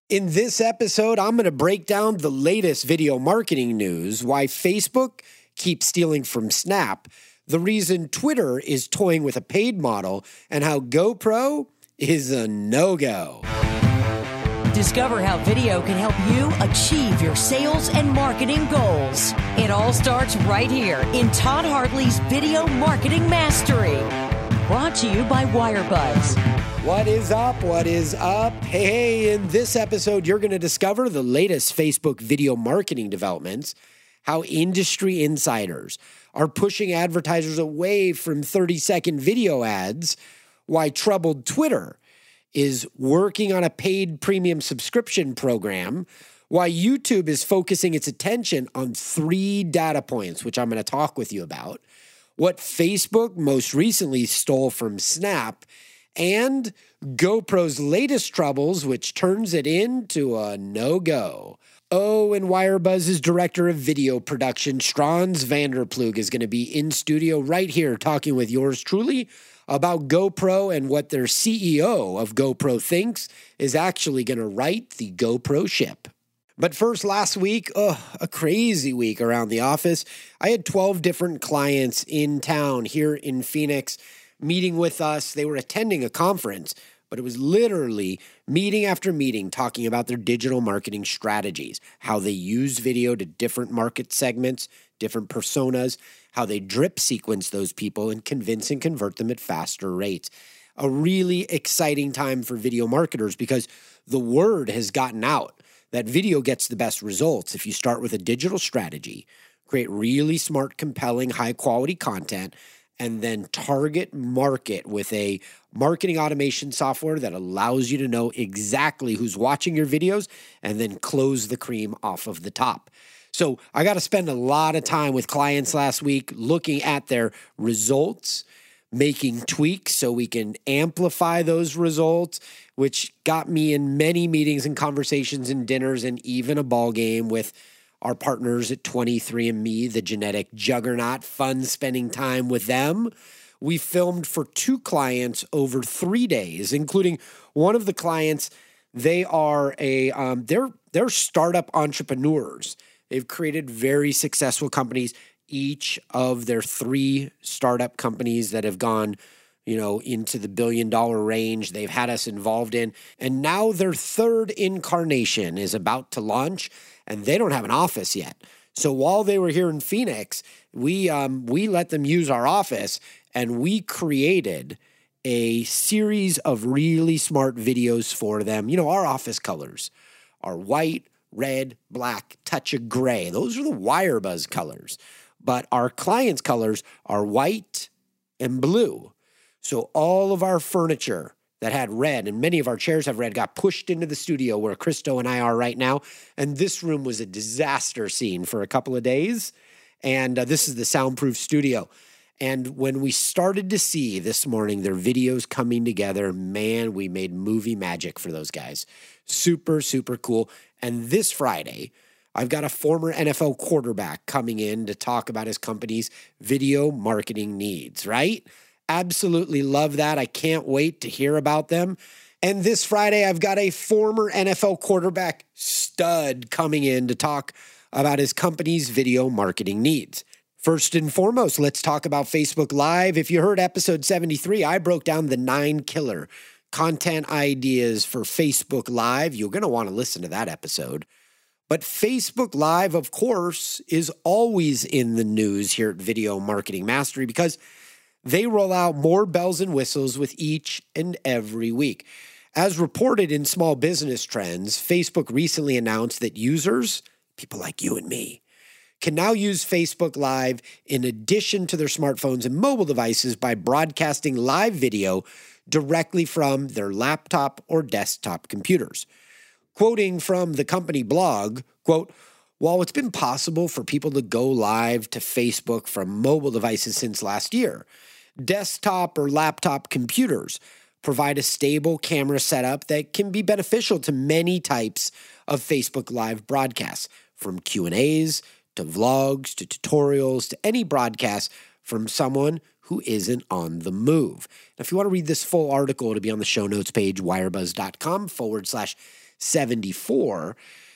In this episode, I'm going to break down the latest video marketing news, why Facebook keeps stealing from Snap, the reason Twitter is toying with a paid model, and how GoPro is a no-go. Discover how video can help you achieve your sales and marketing goals. It all starts right here in Todd Hartley's Video Marketing Mastery. Brought to you by Wirebuzz. What is up? What is up? Hey, in this episode, you're going to discover the latest Facebook video marketing developments, how industry insiders are pushing advertisers away from 30-second video ads, why troubled Twitter is working on a paid premium subscription program, why YouTube is focusing its attention on 3 data points, which I'm going to talk with you about, what Facebook most recently stole from Snap, and GoPro's latest troubles, which turns it into a no-go. Oh, and Wirebuzz's director of video production, Strans Vanderplug, is going to be in studio right here talking with yours truly about GoPro and what their CEO of GoPro thinks is actually going to right the GoPro ship. But first, last week, a crazy week around the office. I had 12 different clients in town here in Phoenix meeting with us. They were attending a conference, but it was literally meeting after meeting talking about their digital marketing strategies, how they use video to different market segments, different personas, how they drip sequence those people and convince and convert them at faster rates. A really exciting time for video marketers because the word has gotten out that video gets the best results if you start with a digital strategy, create really smart, compelling, high-quality content, and then target market with a marketing automation software that allows you to know exactly who's watching your videos and then close the cream off of the top. So I got to spend a lot of time with clients last week looking at their results, making tweaks so we can amplify those results, which got me in many meetings and conversations and dinners and even a ball game with our partners at 23andMe, the genetic juggernaut. Fun spending time with them. We filmed for 2 clients over 3 days, including one of the clients. They are they're startup entrepreneurs. They've created very successful companies. Each of their 3 startup companies that have gone, into the $1 billion range, they've had us involved in. And now their 3rd incarnation is about to launch, and they don't have an office yet. So while they were here in Phoenix, we let them use our office, and we created a series of really smart videos for them. Our office colors are white, red, black, touch of gray. Those are the Wirebuzz colors. But our clients' colors are white and blue. So all of our furniture that had red, and many of our chairs have red, got pushed into the studio where Christo and I are right now. And this room was a disaster scene for a couple of days. And this is the soundproof studio. And when we started to see this morning their videos coming together, man, we made movie magic for those guys. Super, super cool. And this Friday, I've got a former NFL quarterback coming in to talk about his company's video marketing needs, right? Absolutely love that. I can't wait to hear about them. And this Friday, I've got a former NFL quarterback stud coming in to talk about his company's video marketing needs. First and foremost, let's talk about Facebook Live. If you heard episode 73, I broke down the 9 killer content ideas for Facebook Live. You're going to want to listen to that episode. But Facebook Live, of course, is always in the news here at Video Marketing Mastery because they roll out more bells and whistles with each and every week. As reported in Small Business Trends, Facebook recently announced that users, people like you and me, can now use Facebook Live in addition to their smartphones and mobile devices by broadcasting live video directly from their laptop or desktop computers. Quoting from the company blog, quote, "While it's been possible for people to go live to Facebook from mobile devices since last year, desktop or laptop computers provide a stable camera setup that can be beneficial to many types of Facebook Live broadcasts, from Q&As to vlogs to tutorials to any broadcast from someone who isn't on the move." Now, if you want to read this full article, it'll be on the show notes page, wirebuzz.com/. 74.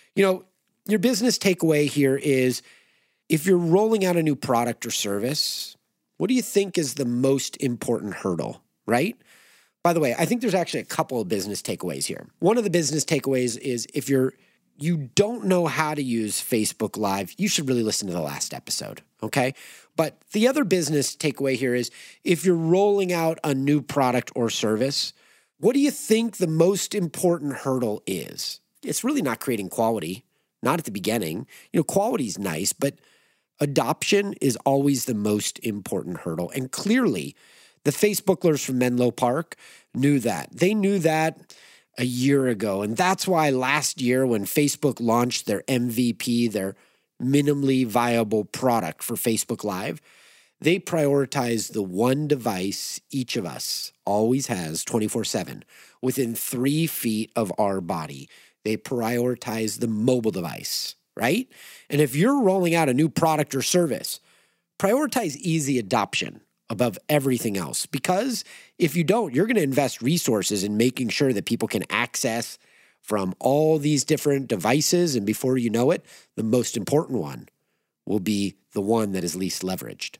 Your business takeaway here is if you're rolling out a new product or service, what do you think is the most important hurdle, right? By the way, I think there's actually a couple of business takeaways here. One of the business takeaways is if you don't know how to use Facebook Live, you should really listen to the last episode, okay? But the other business takeaway here is if you're rolling out a new product or service, what do you think the most important hurdle is? It's really not creating quality, not at the beginning. Quality is nice, but adoption is always the most important hurdle. And clearly, the Facebooklers from Menlo Park knew that. They knew that a year ago. And that's why last year when Facebook launched their MVP, their minimally viable product for Facebook Live, they prioritized the one device each of us always has 24/7 within 3 feet of our body. They prioritize the mobile device, right? And if you're rolling out a new product or service, prioritize easy adoption above everything else. Because if you don't, you're going to invest resources in making sure that people can access from all these different devices. And before you know it, the most important one will be the one that is least leveraged.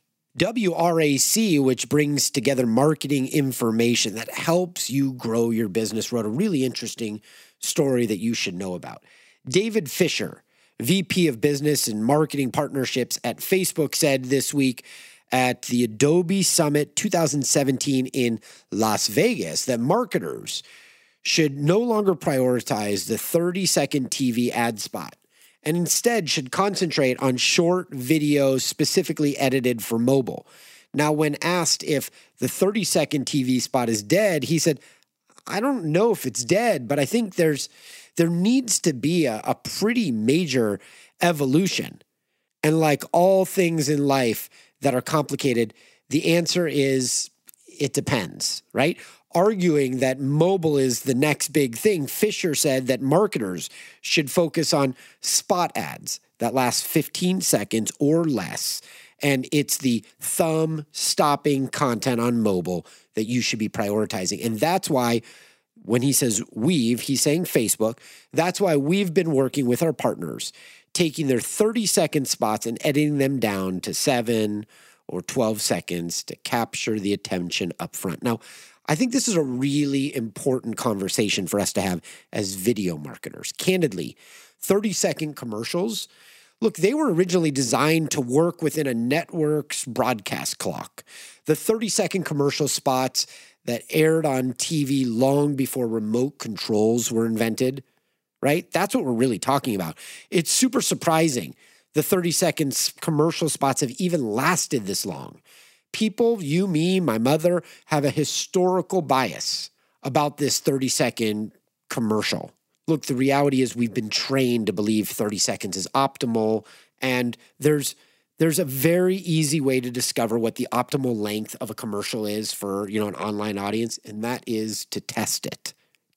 WRAC, which brings together marketing information that helps you grow your business, wrote a really interesting story that you should know about. David Fisher, VP of Business and Marketing Partnerships at Facebook, said this week at the Adobe Summit 2017 in Las Vegas that marketers should no longer prioritize the 30-second TV ad spot and instead should concentrate on short videos specifically edited for mobile. Now, when asked if the 30-second TV spot is dead, he said, I don't know if it's dead, but I think there needs to be a pretty major evolution. And like all things in life that are complicated, the answer is it depends, right? Arguing that mobile is the next big thing, Fisher said that marketers should focus on spot ads that last 15 seconds or less. And it's the thumb-stopping content on mobile that you should be prioritizing. And that's why when he says we've, he's saying Facebook. That's why we've been working with our partners, taking their 30-second spots and editing them down to 7 or 12 seconds to capture the attention up front. Now, I think this is a really important conversation for us to have as video marketers. Candidly, 30-second commercials, look, they were originally designed to work within a network's broadcast clock. The 30-second commercial spots that aired on TV long before remote controls were invented, right? That's what we're really talking about. It's super surprising the 30-second commercial spots have even lasted this long. People, you, me, my mother, have a historical bias about this 30-second commercial. Look, the reality is we've been trained to believe 30 seconds is optimal, and there's a very easy way to discover what the optimal length of a commercial is for, an online audience, and that is to test it.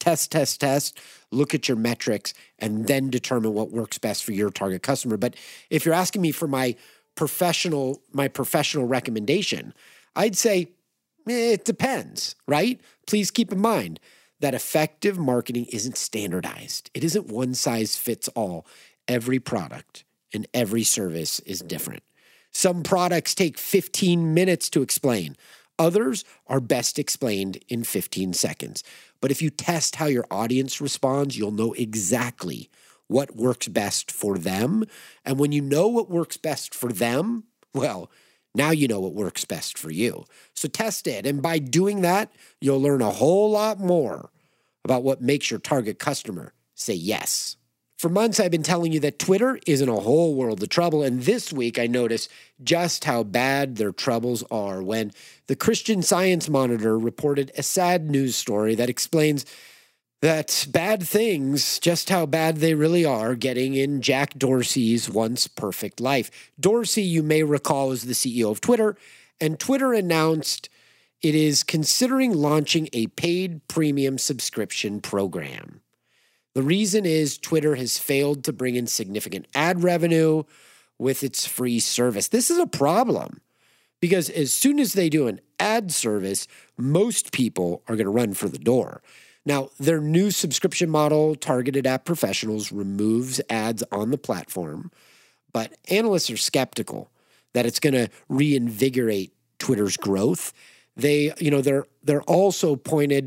Test, look at your metrics, and then determine what works best for your target customer. But if you're asking me for my professional recommendation, I'd say it depends, right? Please keep in mind that effective marketing isn't standardized. It isn't one size fits all. Every product and every service is different. Some products take 15 minutes to explain. Others are best explained in 15 seconds. But if you test how your audience responds, you'll know exactly what works best for them. And when you know what works best for them, well, now you know what works best for you. So test it. And by doing that, you'll learn a whole lot more about what makes your target customer say yes. For months, I've been telling you that Twitter is in a whole world of trouble. And this week, I noticed just how bad their troubles are when the Christian Science Monitor reported a sad news story that explains that bad things, just how bad they really are, getting in Jack Dorsey's once perfect life. Dorsey, you may recall, is the CEO of Twitter, and Twitter announced it is considering launching a paid premium subscription program. The reason is Twitter has failed to bring in significant ad revenue with its free service. This is a problem because as soon as they do an ad service, most people are going to run for the door. Now, their new subscription model targeted at professionals removes ads on the platform, but analysts are skeptical that it's going to reinvigorate Twitter's growth. Analysts also pointed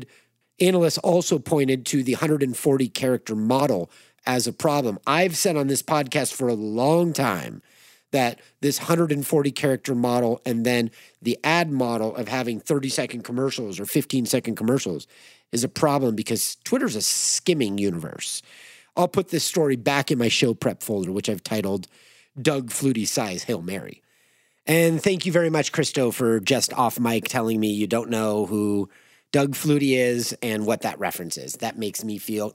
to the 140 character model as a problem. I've said on this podcast for a long time that this 140 character model and then the ad model of having 30-second commercials or 15-second commercials is a problem because Twitter's a skimming universe. I'll put this story back in my show prep folder, which I've titled Doug Flutie Size Hail Mary. And thank you very much, Christo, for just off mic telling me you don't know who Doug Flutie is and what that reference is. That makes me feel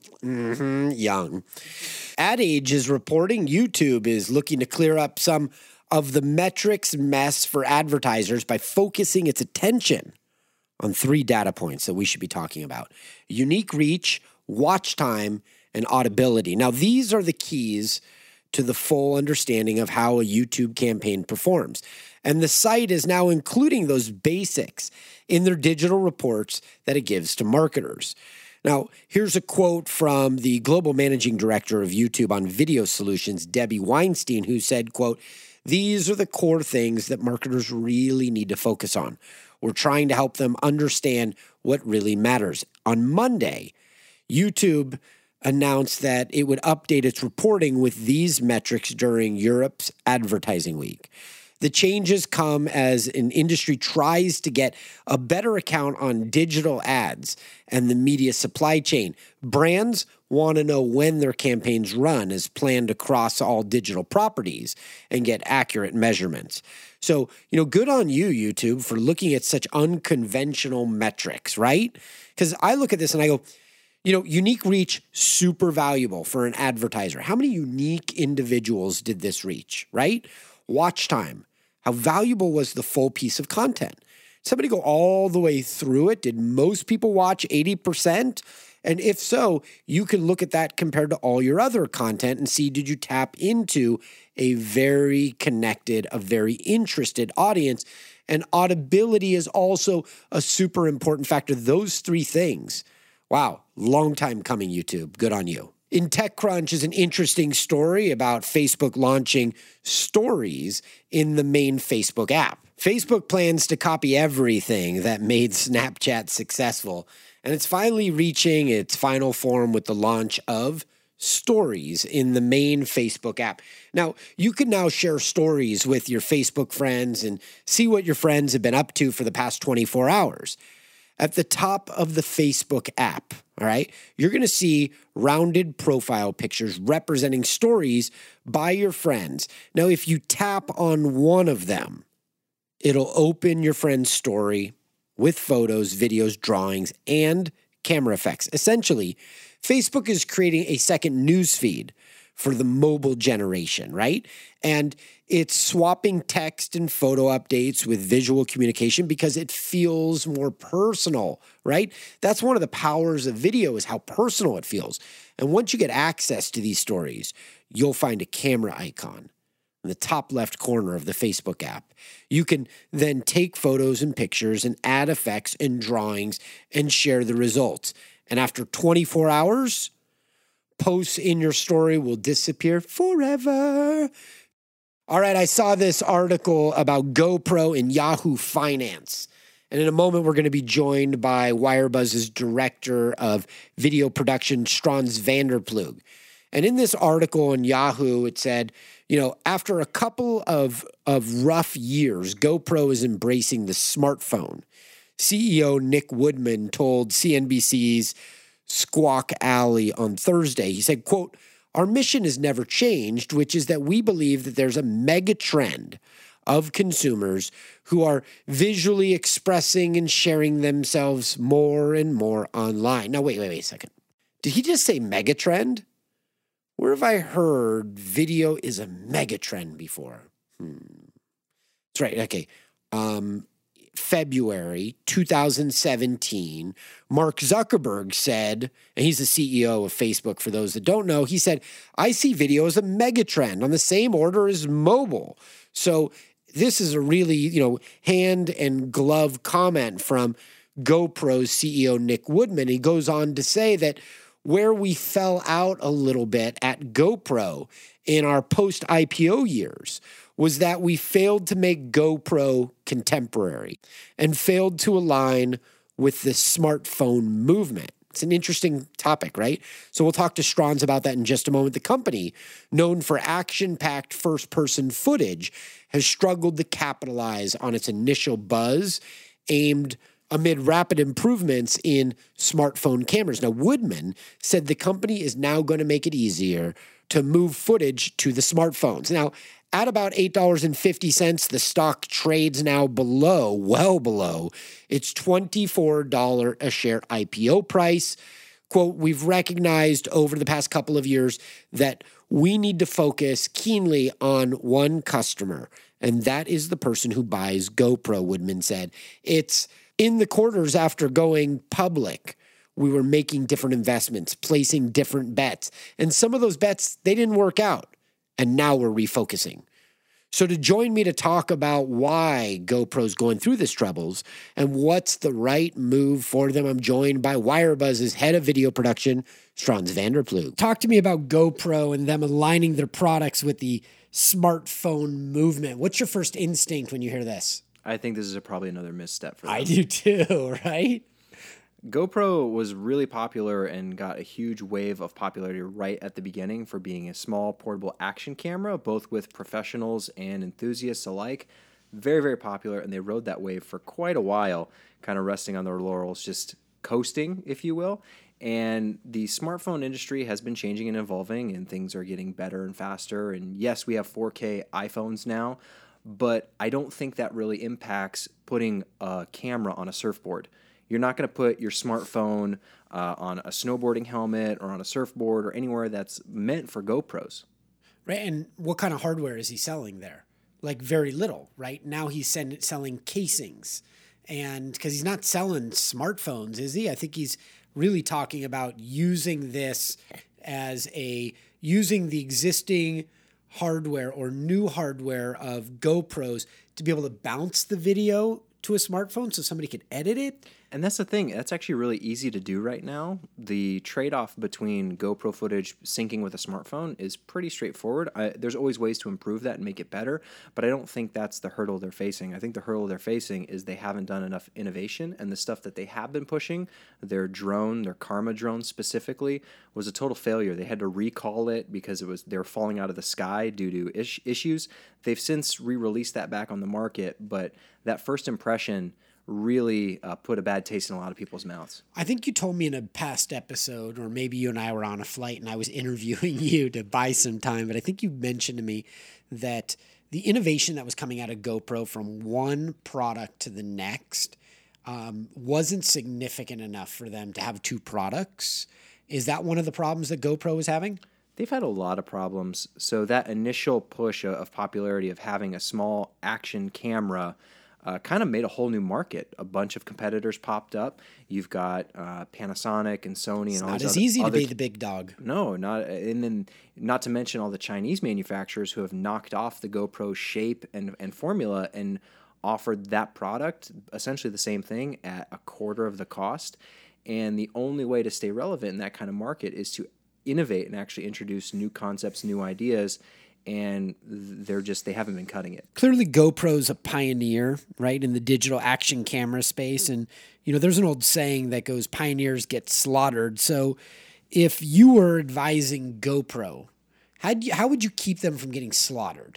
young. Ad Age is reporting YouTube is looking to clear up some of the metrics mess for advertisers by focusing its attention on 3 data points that we should be talking about: unique reach, watch time, and audibility. Now, these are the keys to the full understanding of how a YouTube campaign performs. And the site is now including those basics in their digital reports that it gives to marketers. Now, here's a quote from the global managing director of YouTube on video solutions, Debbie Weinstein, who said, quote, "These are the core things that marketers really need to focus on. We're trying to help them understand what really matters." On Monday, YouTube announced that it would update its reporting with these metrics during Europe's advertising week. The changes come as an industry tries to get a better account on digital ads and the media supply chain. Brands want to know when their campaigns run as planned across all digital properties and get accurate measurements. So, good on you, YouTube, for looking at such unconventional metrics, right? Because I look at this and I go, unique reach, super valuable for an advertiser. How many unique individuals did this reach, right? Watch time. How valuable was the full piece of content? Somebody go all the way through it. Did most people watch 80%? And if so, you can look at that compared to all your other content and see, did you tap into a very connected, a very interested audience? And audibility is also a super important factor. Those 3 things. Wow, long time coming, YouTube. Good on you. In TechCrunch is an interesting story about Facebook launching stories in the main Facebook app. Facebook plans to copy everything that made Snapchat successful, and it's finally reaching its final form with the launch of stories in the main Facebook app. Now, you can now share stories with your Facebook friends and see what your friends have been up to for the past 24 hours. At the top of the Facebook app, all right, you're going to see rounded profile pictures representing stories by your friends. Now, if you tap on one of them, it'll open your friend's story with photos, videos, drawings, and camera effects. Essentially, Facebook is creating a second news feed for the mobile generation, right? And it's swapping text and photo updates with visual communication because it feels more personal, right? That's one of the powers of video is how personal it feels. And once you get access to these stories, you'll find a camera icon in the top left corner of the Facebook app. You can then take photos and pictures and add effects and drawings and share the results. And after 24 hours, posts in your story will disappear forever. All right, I saw this article about GoPro and Yahoo Finance. And in a moment, we're going to be joined by Wirebuzz's director of video production, Strons Vanderplug. And in this article on Yahoo, it said, after a couple of rough years, GoPro is embracing the smartphone. CEO Nick Woodman told CNBC's Squawk Alley on Thursday. He said, quote, "Our mission has never changed, which is that we believe that there's a mega trend of consumers who are visually expressing and sharing themselves more and more online." Now, wait a second. Did he just say mega trend? Where have I heard video is a mega trend before? That's right. Okay. February 2017, Mark Zuckerberg said, and he's the CEO of Facebook for those that don't know, he said, "I see video as a megatrend on the same order as mobile." So this is a really, hand and glove comment from GoPro's CEO, Nick Woodman. He goes on to say that where we fell out a little bit at GoPro in our post-IPO years was that we failed to make GoPro contemporary and failed to align with the smartphone movement. It's an interesting topic, right? So we'll talk to Strons about that in just a moment. The company, known for action-packed first-person footage, has struggled to capitalize on its initial buzz aimed amid rapid improvements in smartphone cameras. Now, Woodman said the company is now going to make it easier to move footage to the smartphones. Now, at about $8.50, the stock trades now well below its $24 a share IPO price. Quote, we've recognized over the past couple of years that we need to focus keenly on one customer, and that is the person who buys GoPro, Woodman said. It's in the quarters after going public, we were making different investments, placing different bets. And some of those bets, they didn't work out. And now we're refocusing. So to join me to talk about why GoPro's going through this troubles and what's the right move for them, I'm joined by Wirebuzz's head of video production, Strons van der Ploeg. Talk to me about GoPro and them aligning their products with the smartphone movement. What's your first instinct when you hear this? I think this is probably another misstep for them. I do too, right? GoPro was really popular and got a huge wave of popularity right at the beginning for being a small portable action camera, both with professionals and enthusiasts alike. Very, very popular, and they rode that wave for quite a while, kind of resting on their laurels, just coasting, if you will. And the smartphone industry has been changing and evolving, and things are getting better and faster. And yes, we have 4K iPhones now, but I don't think that really impacts putting a camera on a surfboard. You're not going to put your smartphone on a snowboarding helmet or on a surfboard or anywhere that's meant for GoPros. Right, and what kind of hardware is he selling there? Like very little, right? Now he's selling casings, and because he's not selling smartphones, is he? I think he's really talking about using this as using the existing hardware or new hardware of GoPros to be able to bounce the video to a smartphone so somebody could edit it. And that's the thing. That's actually really easy to do right now. The trade-off between GoPro footage syncing with a smartphone is pretty straightforward. There's always ways to improve that and make it better, but I don't think that's the hurdle they're facing. I think the hurdle they're facing is they haven't done enough innovation, and the stuff that they have been pushing, their Karma drone specifically, was a total failure. They had to recall it because they were falling out of the sky due to issues. They've since re-released that back on the market, but that first impression really put a bad taste in a lot of people's mouths. I think you told me in a past episode, or maybe you and I were on a flight and I was interviewing you to buy some time, but I think you mentioned to me that the innovation that was coming out of GoPro from one product to the next wasn't significant enough for them to have two products. Is that one of the problems that GoPro is having? They've had a lot of problems. So that initial push of popularity of having a small action camera kind of made a whole new market. A bunch of competitors popped up. You've got Panasonic and Sony. It's and all not these as easy to be the big dog. No, not. And then not to mention all the Chinese manufacturers who have knocked off the GoPro shape and formula and offered that product, essentially the same thing, at a quarter of the cost. And the only way to stay relevant in that kind of market is to innovate and actually introduce new concepts, new ideas. And they haven't been cutting it. Clearly, GoPro's a pioneer, right, in the digital action camera space. And, there's an old saying that goes, pioneers get slaughtered. So if you were advising GoPro, how would you keep them from getting slaughtered?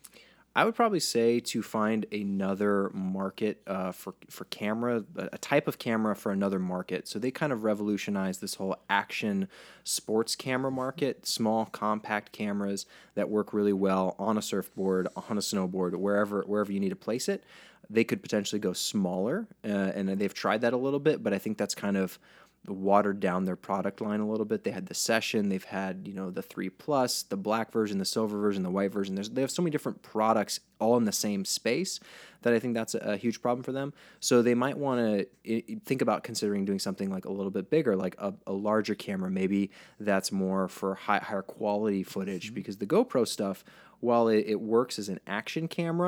I would probably say to find another market for camera, a type of camera for another market. So they kind of revolutionized this whole action sports camera market, small compact cameras that work really well on a surfboard, on a snowboard, wherever you need to place it. They could potentially go smaller, and they've tried that a little bit, but I think that's kind of watered down their product line a little bit. They had the Session, they've had the 3 Plus, the black version, the silver version, the white version. They have so many different products all in the same space that I think that's a huge problem for them. So they might want to think about considering doing something like a little bit bigger, like a larger camera. Maybe that's more for higher quality footage, because the GoPro stuff, while it works as an action camera,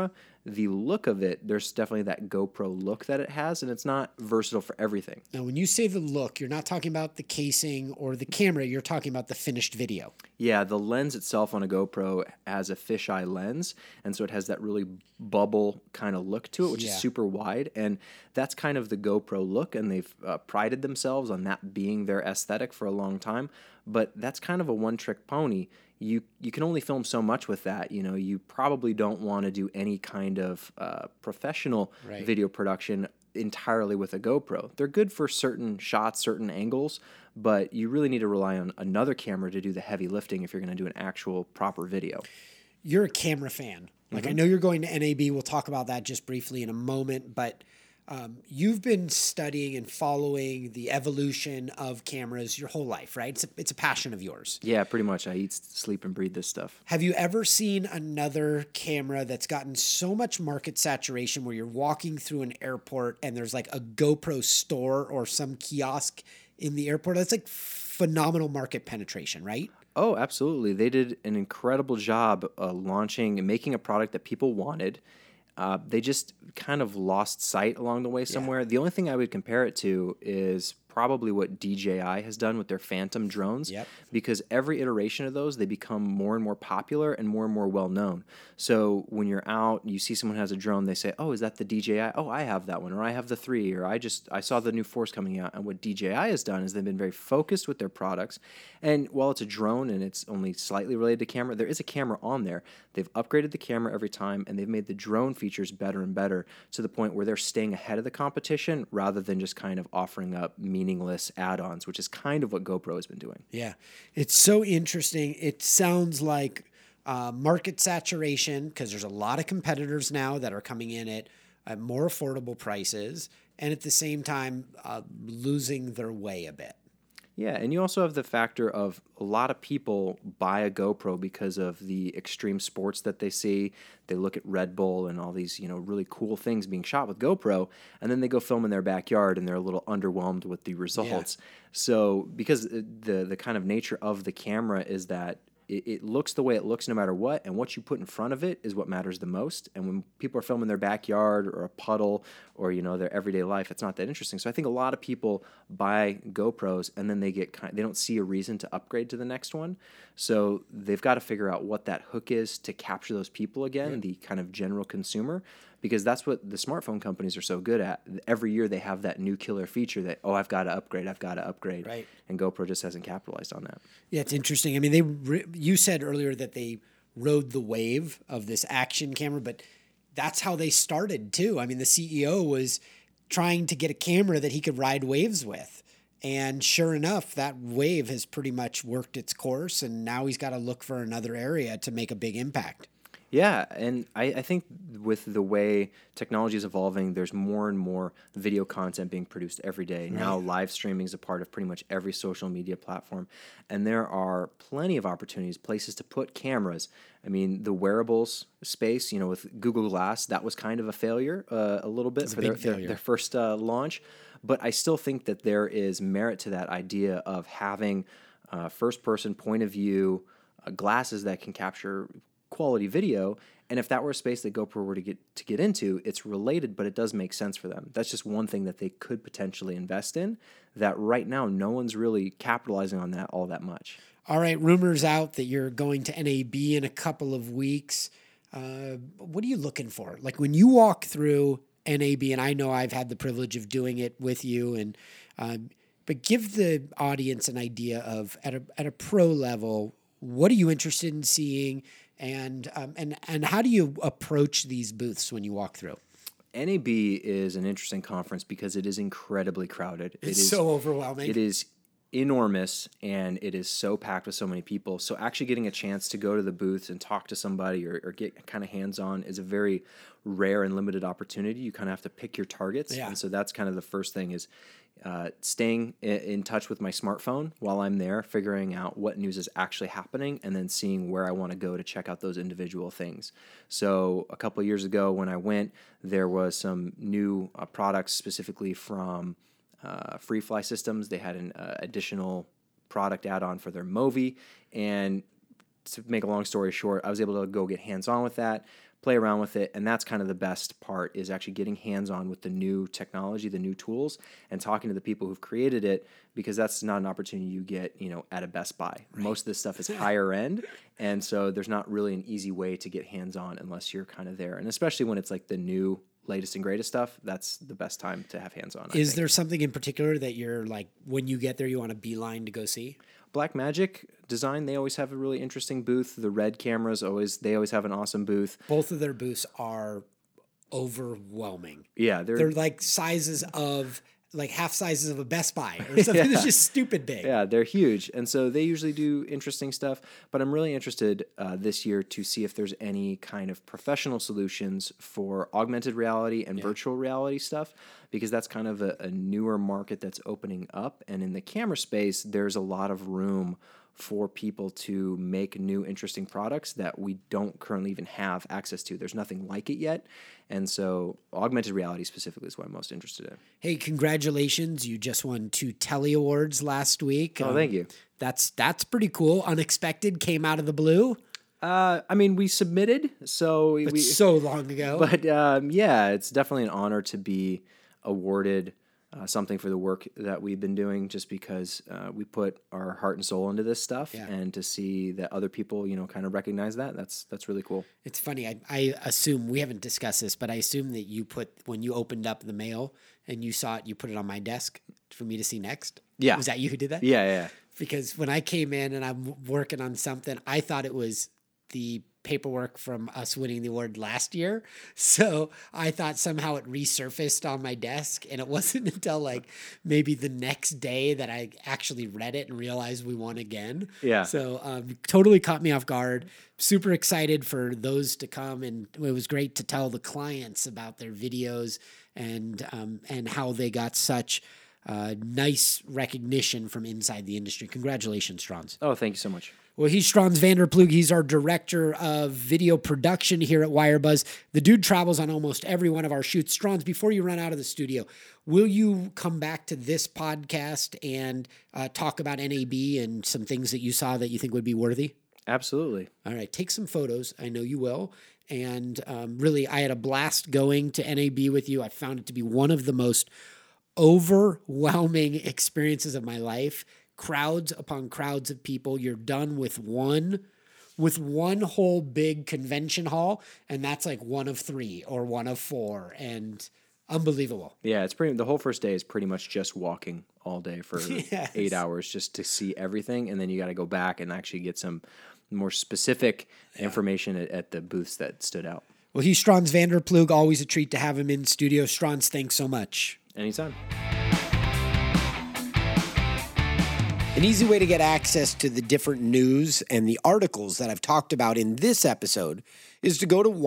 the look of it, there's definitely that GoPro look that it has, and it's not versatile for everything. Now, when you say the look, you're not talking about the casing or the camera. You're talking about the finished video. Yeah, the lens itself on a GoPro has a fisheye lens, and so it has that really bubble kind of look to it, which is super wide, and that's kind of the GoPro look, and they've prided themselves on that being their aesthetic for a long time, but that's kind of a one-trick pony. You can only film so much with that. You know, you probably don't want to do any kind of professional video production entirely with a GoPro. They're good for certain shots, certain angles, but you really need to rely on another camera to do the heavy lifting if you're going to do an actual proper video. You're a camera fan. Like, I know you're going to NAB. We'll talk about that just briefly in a moment, but you've been studying and following the evolution of cameras your whole life, right? It's a passion of yours. Yeah, pretty much. I eat, sleep, and breathe this stuff. Have you ever seen another camera that's gotten so much market saturation where you're walking through an airport and there's like a GoPro store or some kiosk in the airport? That's like phenomenal market penetration, right? Oh, absolutely. They did an incredible job launching and making a product that people wanted. They just kind of lost sight along the way somewhere. The only thing I would compare it to is probably what DJI has done with their Phantom drones, because every iteration of those, they become more and more popular and more well-known. So when you're out, you see someone has a drone, they say, oh, is that the DJI? Oh, I have that one, or I have the 3, or I saw the new Force coming out. And what DJI has done is they've been very focused with their products. And while it's a drone and it's only slightly related to camera, there is a camera on there. They've upgraded the camera every time, and they've made the drone features better and better to the point where they're staying ahead of the competition rather than just kind of offering up meaningless add-ons, which is kind of what GoPro has been doing. Yeah, it's so interesting. It sounds like market saturation because there's a lot of competitors now that are coming in at more affordable prices, and at the same time losing their way a bit. Yeah, and you also have the factor of a lot of people buy a GoPro because of the extreme sports that they see. They look at Red Bull and all these, really cool things being shot with GoPro, and then they go film in their backyard and they're a little underwhelmed with the results. So because the kind of nature of the camera is that it looks the way it looks no matter what, and what you put in front of it is what matters the most. And when people are filming their backyard or a puddle or their everyday life, it's not that interesting. So I think a lot of people buy GoPros and then they don't see a reason to upgrade to the next one. So they've got to figure out what that hook is to capture those people again, the kind of general consumer, because that's what the smartphone companies are so good at. Every year they have that new killer feature that, I've got to upgrade. Right. And GoPro just hasn't capitalized on that. Yeah, it's interesting. I mean, you said earlier that they rode the wave of this action camera, but that's how they started too. I mean, the CEO was trying to get a camera that he could ride waves with. And sure enough, that wave has pretty much worked its course, and now he's got to look for another area to make a big impact. Yeah, and I think with the way technology is evolving, there's more and more video content being produced every day. Right. Now live streaming is a part of pretty much every social media platform, and there are plenty of opportunities, places to put cameras. I mean, the wearables space, with Google Glass, that was kind of a failure a little bit for their first launch, but I still think that there is merit to that idea of having first-person point of view glasses that can capture quality video. And if that were a space that GoPro were to get into, it's related, but it does make sense for them. That's just one thing that they could potentially invest in that right now no one's really capitalizing on that all that much. All right, rumors out that you're going to NAB in a couple of weeks. What are you looking for? Like when you walk through NAB, and I know I've had the privilege of doing it with you, and but give the audience an idea of at a pro level, what are you interested in seeing? And how do you approach these booths when you walk through? NAB is an interesting conference because it is incredibly crowded. It's so overwhelming. It is enormous, and it is so packed with so many people. So actually getting a chance to go to the booths and talk to somebody or get kind of hands-on is a very rare and limited opportunity. You kind of have to pick your targets. Yeah. And so that's kind of the first thing is staying in touch with my smartphone while I'm there, figuring out what news is actually happening, and then seeing where I want to go to check out those individual things. So a couple of years ago when I went, there was some new products specifically from FreeFly Systems. They had an additional product add-on for their Movi, and to make a long story short, I was able to go get hands-on with that, play around with it. And that's kind of the best part, is actually getting hands-on with the new technology, the new tools, and talking to the people who've created it, because that's not an opportunity you get, at a Best Buy. Right. Most of this stuff is higher end. And so there's not really an easy way to get hands-on unless you're kind of there. And especially when it's like the new latest and greatest stuff, that's the best time to have hands-on. Is there something in particular that you're like, when you get there, you want a beeline to go see? Blackmagic Design, they always have a really interesting booth. The Red cameras, they always have an awesome booth. Both of their booths are overwhelming. Yeah. They're like sizes of, like half sizes of a Best Buy or something. It's just stupid big. Yeah, they're huge. And so they usually do interesting stuff. But I'm really interested this year to see if there's any kind of professional solutions for augmented reality and virtual reality stuff, because that's kind of a newer market that's opening up. And in the camera space, there's a lot of room for people to make new, interesting products that we don't currently even have access to. There's nothing like it yet. And so augmented reality specifically is what I'm most interested in. Hey, congratulations. You just won 2 Telly Awards last week. Oh, thank you. That's pretty cool. Unexpected, came out of the blue. We submitted, so so long ago. But yeah, it's definitely an honor to be awarded something for the work that we've been doing, just because we put our heart and soul into this stuff, and to see that other people, kind of recognize that's really cool. It's funny. I assume, we haven't discussed this, but I assume that when you opened up the mail and you saw it, you put it on my desk for me to see next. Yeah. Was that you who did that? Yeah. Because when I came in and I'm working on something, I thought it was the paperwork from us winning the award last year. So I thought somehow it resurfaced on my desk, and it wasn't until like maybe the next day that I actually read it and realized we won again. Yeah. So totally caught me off guard. Super excited for those to come. And it was great to tell the clients about their videos and how they got such nice recognition from inside the industry. Congratulations, Strons. Oh, thank you so much. Well, he's Strons Vanderplug. He's our director of video production here at Wirebuzz. The dude travels on almost every one of our shoots. Strons, before you run out of the studio, will you come back to this podcast and talk about NAB and some things that you saw that you think would be worthy? Absolutely. All right. Take some photos. I know you will. And really, I had a blast going to NAB with you. I found it to be one of the most overwhelming experiences of my life. Crowds upon crowds of people. You're done with one whole big convention hall, and that's like one of 3 or one of 4, and unbelievable. Yeah, it's the whole first day is pretty much just walking all day for 8 hours just to see everything, and then you got to go back and actually get some more specific information at the booths that stood out. Well, he's Strons Vanderplug. Always a treat to have him in studio. Strons, thanks so much. Anytime. An easy way to get access to the different news and the articles that I've talked about in this episode is to go to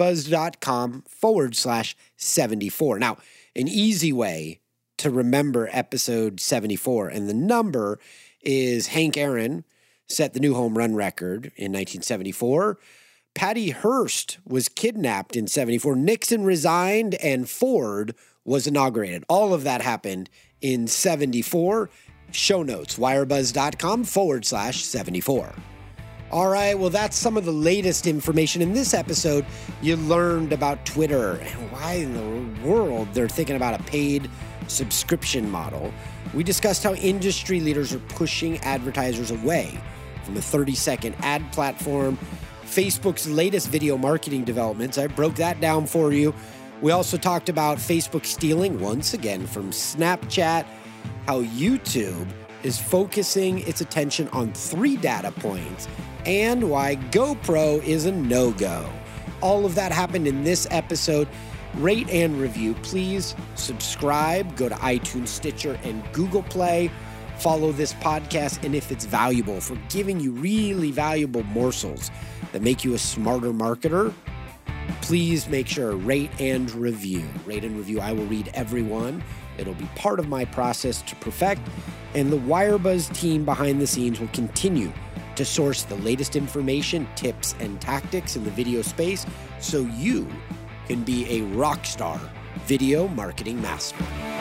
wirebuzz.com/74. Now, an easy way to remember episode 74, and the number is Hank Aaron set the new home run record in 1974. Patty Hearst was kidnapped in 74. Nixon resigned and Ford was inaugurated. All of that happened in 74. Show notes, wirebuzz.com/74. All right, well, that's some of the latest information. In this episode, you learned about Twitter and why in the world they're thinking about a paid subscription model. We discussed how industry leaders are pushing advertisers away from a 30-second ad platform, Facebook's latest video marketing developments. I broke that down for you. We also talked about Facebook stealing, once again, from Snapchat, how YouTube is focusing its attention on 3 data points, and why GoPro is a no-go. All of that happened in this episode. Rate and review. Please subscribe. Go to iTunes, Stitcher, and Google Play. Follow this podcast, and if it's valuable, for giving you really valuable morsels that make you a smarter marketer, please make sure to rate and review. Rate and review. I will read every one. It'll be part of my process to perfect, and the Wirebuzz team behind the scenes will continue to source the latest information, tips, and tactics in the video space so you can be a rock star video marketing master.